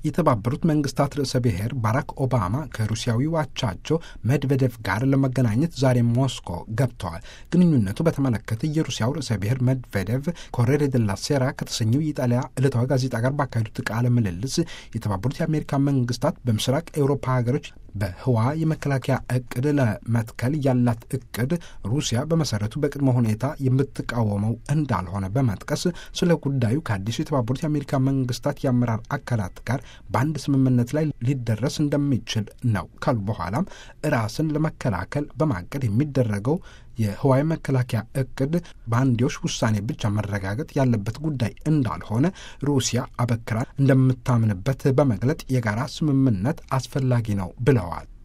የተባበሩት መንግስታት ርዕሰ ብሔር ባራክ ኦባማ ከሩሲያዊው አቻቸው ሜድቬዴቭ ጋር ለመገናኘት ዛሬ ሞስኮ ገብተዋል። ግንኙነቱ በተመለከተ የሩሲያው ርዕሰ ብሔር ሜድቬዴቭ ኮሬሬ ደላ ሴራ ከተሰኘው የኢጣሊያ ዕለታዊ ጋዜጣ ጋር ባካሄዱት ቃለ ምልልስ የተባበሩት የአሜሪካ መንግስታት በምስራቅ ኤውሮፓ ሀገሮች በህዋ የመከላከያ እቅድ ለመትከል ያላት እቅድ ሩሲያ በመሰረቱ በቅድመ ሁኔታ የምትቃወመው እንዳልሆነ በመጥቀስ ስለ ጉዳዩ ከአዲሱ የተባበሩት የአሜሪካ መንግስታት የአመራር አካላት ጋር በአንድ ስምምነት ላይ ሊደረስ እንደሚችል ነው ካሉ በኋላም ራስን ለመከላከል በማቀድ የሚደረገው የህዋ መከላከያ እቅድ በአንዴዎች ውሳኔ ብቻ መረጋገጥ ያለበት ጉዳይ እንዳልሆነ ሩሲያ አበክራ እንደምታምንበት በመግለጥ የጋራ ስምምነት አስፈላጊ ነው ብለዋል።